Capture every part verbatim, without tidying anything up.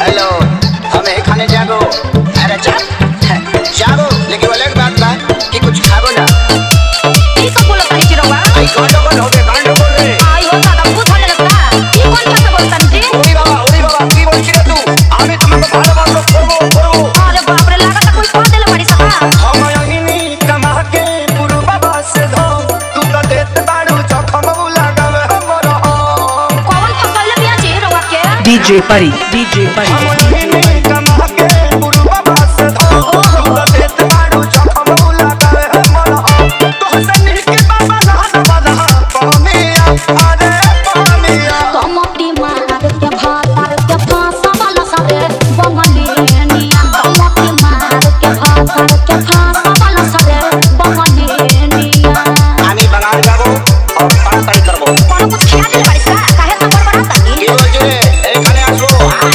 Hello हमें खाने जागो। अरे जा जागो लेकिन वो अलग बात बा कि कुछ खाबो ना। ई सब बोलत नहीं चिरवा आई गंडगोल हो गए गंडगोल रे। आई हो दादा भूत होने लगता ई कौन भाषा बोलता जी? ओरी बाबा ओरी बाबा की बोल रे तू? आमी तुमको भालो भालो करबो करबो। अरे बाप रे लागत कोई कह देले बड़ी सका। हम यही कमा के पुरु बाबा से धो तू तो देत बाड़ू जखम लगावे हमरो। कौन फसले बिया जी रवा के? डीजे परी डीजे परी हम यही कमा के पुरु बाबा से धो तू तो देत बाड़ू जखम लगावे हमरो। तो हसन के बाबा नहा नहा पानिया अरे पानिया। कमटी मार के भातार के फांसा वाला सारे बंगली निया। कमटी मार के भातार के फांसा वाला सारे बंगली निया। आमी बंगाल जाबो और पान तरी करबो। कौन कुछ खिया दे बड़ी सा काहे तो बड़बड़ाता नी? की बोल रे एखाने आसो।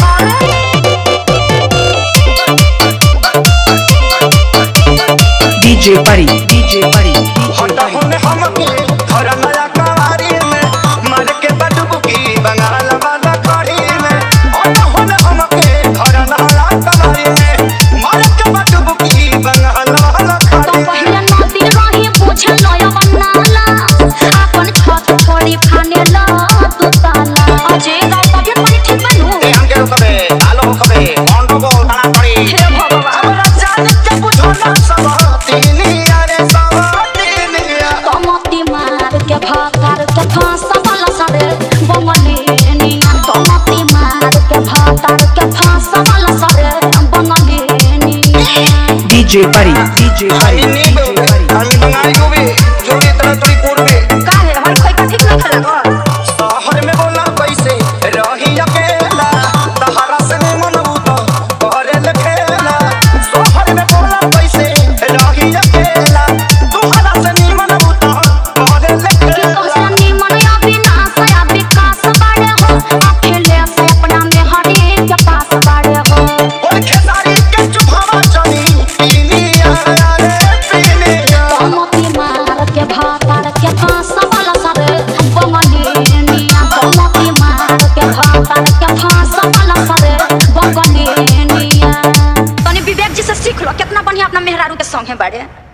डीजे परी डीजे परी हटा होने हमके घर नया कवारी में मार के बडुबकी बंगाल वाला कड़ी में। हटा होने हमके घर नया कवारी में मार के बडुबकी बंगाल वाला तो कड़ी में। पहले नदी रही पूछे नया बनाला अपन छत छोड़ी खाने ला तू ताला। अजय गाँव तबियत बड़ी ठीक बनू। ते हमके रुकबे आलो रुकबे ऑन को ताना पड़ी। हे भगवान हमरा जान के बुझो ना सब तीनिया रे सब तीनिया। कमती मार के भातार के फांसा वाला सारे बंगली निया। कमती मार के भातार के फांसा वाला सारे बंगली निया। डीजे परी डीजे परी आई नी बे आमी बंगाली को भी जोड़ी तरह तुरी पूर्वे। काहे हर कोई का ठीक नहीं खेलेगा? शहर में बोला कैसे रही अकेला तहरा से मनबू तो करे लखेला। शहर में बोला कैसे रही अकेला तोहरा से नहीं मनबू तो करे लखेला। तुमसे निमन या विनाश या विकास बाड़े हो। अकेले से अपना में हरी के पास बाड़े हो। और खेसारी के चुभावा चली पीनिया रे पीनिया। कमती मार के भातार के फांसा वाला सारे बंगली निया। कमती मार के भातार के फांसा वाला सारे बंगली निया। तनी विवेक जी से सीख लो कितना बढ़िया अपना मेहरारू के संग है बाड़े।